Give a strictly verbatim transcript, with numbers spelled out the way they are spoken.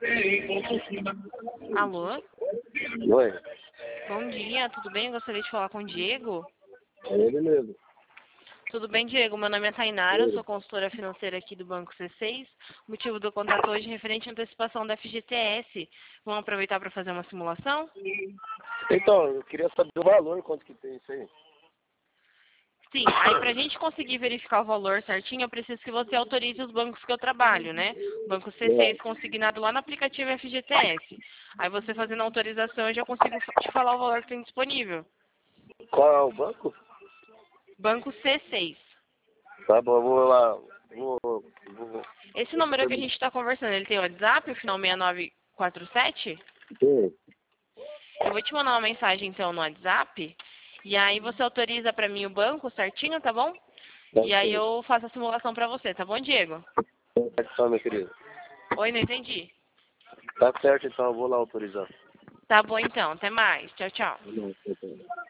Alô? Oi, Bom dia, tudo bem? Eu gostaria de falar com o Diego. é ele mesmo. Tudo bem, Diego? Meu nome é Tainara, eu sou consultora financeira aqui do Banco C seis. O motivo do contato hoje é referente à antecipação da F G T S. Vamos aproveitar para fazer uma simulação? Então, eu queria saber o valor, quanto que tem isso aí. Sim, aí para a gente conseguir verificar o valor certinho, eu preciso que você autorize os bancos que eu trabalho, né? O Banco C seis consignado lá no aplicativo F G T S. Aí você fazendo a autorização, eu já consigo te falar o valor que tem disponível. Qual é o banco? Banco C seis. Tá bom, eu vou lá. Vou, vou... Esse número que a gente está conversando, ele tem WhatsApp, o final seis nove quatro sete? Sim, Eu vou te mandar uma mensagem então no WhatsApp. E aí você autoriza para mim o banco certinho, tá bom? tá E aí certo. eu faço a simulação para você, tá bom, Diego? Tá certo, meu querido. Oi, não entendi. Tá certo, então eu vou lá autorizar. Tá bom então, até mais. Tchau, tchau. Não, não, não.